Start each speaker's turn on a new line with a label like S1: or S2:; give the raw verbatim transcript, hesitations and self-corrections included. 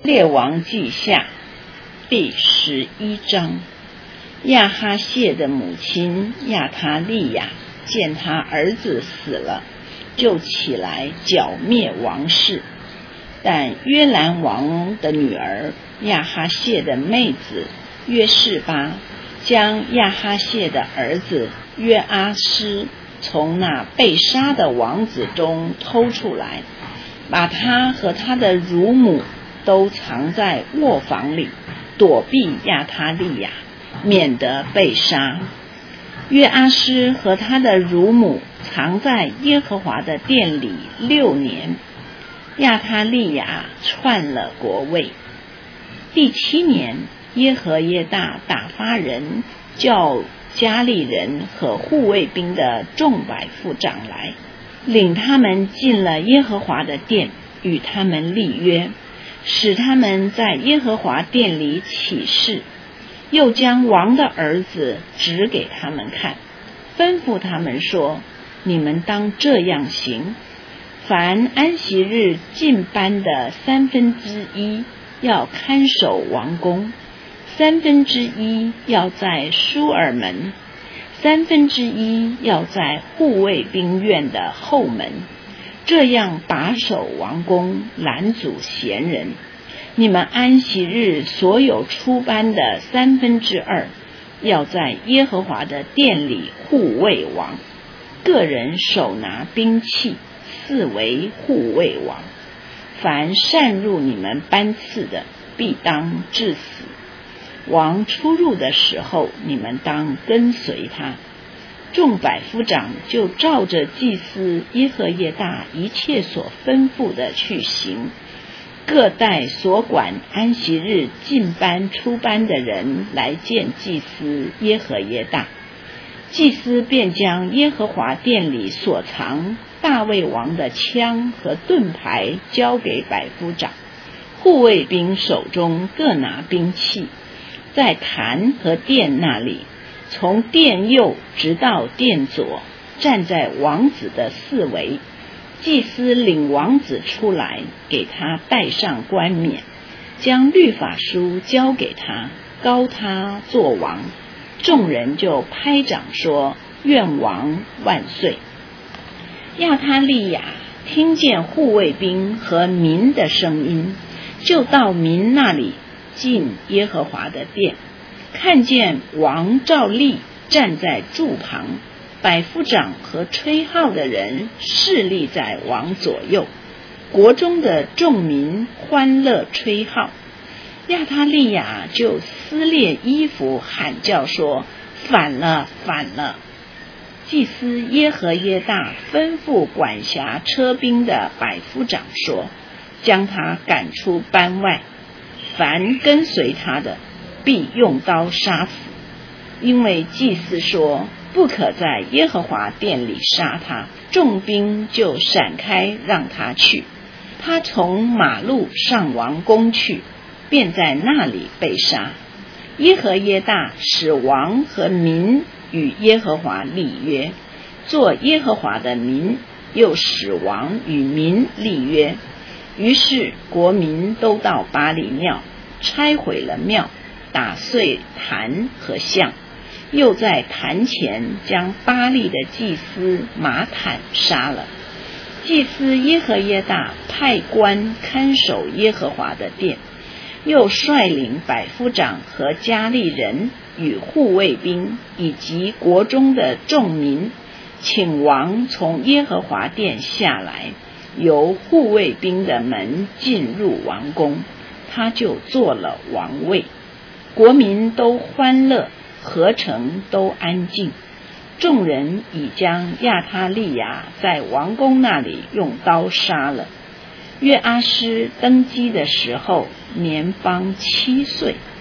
S1: 列王记下第十一章。亚哈谢的母亲亚他利雅见他儿子死了，就起来剿灭王室。但约兰王的女儿亚哈谢的妹子约示巴将亚哈谢的儿子约阿施从那被杀的王子中偷出来，把他和他的乳母都藏在卧房里，躲避亚他利雅，免得被杀。约阿施和他的乳母藏在耶和华的殿里六年。亚他利雅篡了国位。第七年，耶和耶大打发人叫加利人和护卫兵的众百夫长来，领他们进了耶和华的殿，与他们立约，使他们在耶和华殿里起誓，又将王的儿子指给他们看，吩咐他们说：你们当这样行，凡安息日进班的三分之一要看守王宫，三分之一要在舒尔门，三分之一要在护卫兵院的后门，这样把守王宫，拦阻闲人。你们安息日所有出班的三分之二要在耶和华的殿里护卫王，个人手拿兵器，四围护卫王。凡擅入你们班次的，必当致死。王出入的时候，你们当跟随他。众百夫长就照着祭司耶和耶大一切所吩咐的去行，各带所管安息日进班出班的人来见祭司耶和耶大。祭司便将耶和华殿里所藏大卫王的枪和盾牌交给百夫长，护卫兵手中各拿兵器，在坛和殿那里，从殿右直到殿左，站在王子的四围。祭司领王子出来，给他戴上冠冕，将律法书交给他，膏他做王。众人就拍掌说：愿王万岁！亚他利雅听见护卫兵和民的声音，就到民那里进耶和华的殿，看见王照例站在柱旁，百夫长和吹号的人侍立在王左右，国中的众民欢乐吹号。亚他利雅就撕裂衣服，喊叫说：反了，反了！祭司耶和耶大吩咐管辖车兵的百夫长说：将他赶出班外，凡跟随他的，必用刀杀死。因为祭司说：不可在耶和华殿里杀他，众兵就闪开让他去。他从马路上王宫去，便在那里被杀。耶和耶大使王和民与耶和华立约，做耶和华的民，又使王与民立约。于是国民都到巴里庙，拆毁了庙，打碎坛和像，又在坛前将巴力的祭司马坦杀了。祭司耶和耶大派官看守耶和华的殿，又率领百夫长和加利人与护卫兵以及国中的众民，请王从耶和华殿下来，由护卫兵的门进入王宫，他就做了王位。国民都欢乐，合城都安静。众人已将亚他利雅在王宫那里用刀杀了。约阿施登基的时候，年方七岁。